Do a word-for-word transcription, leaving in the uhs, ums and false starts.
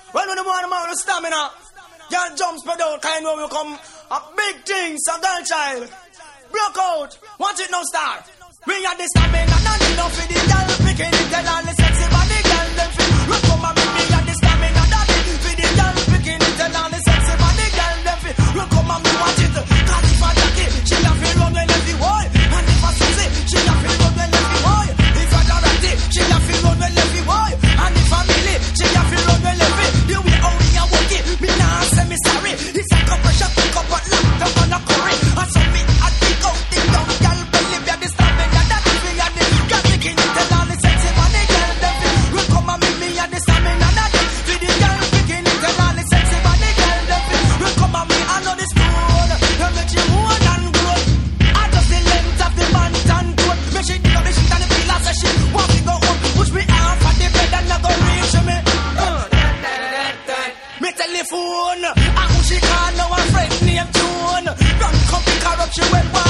Well, when the man amount of stamina, y'all jumps per down, kind of will come a big thing, some girl child. Broke out, watch it now start. We are the stamina, not enough for the girl picking it, tell all the sexy body girl, them fit. Look come and meet me at the stamina, not it. For the girl picking it, tell all the sexy body girl, them fit. Look come and me watch it. Cause if I jacket, she a feel run when every boy. And if I sussy, she a feel run when every boy. If I dirty, she a feel run when every boy. And if I milli, she a feel run when every. The way how we a walk it, me nah say me sorry. It's a couple shot, pick up a lock, up on a curry. And so me a dig out the down, girl belly, be a the stamina, that is me a the. Girl picking it, tell all the sexy body girl, them fit. We come and meet me a the stamina, that is. For the girl picking it, tell all the sexy body girl, them fit. We come and me, I know the spoon. You make you more than good. I just the length of the bantan coat. Make she dig up the shit and the pillar, say she want to go home. Push me off at the bed and not go reach me. Uh, me telephone, I who she call now a friend named June. Run come pick her up, she well.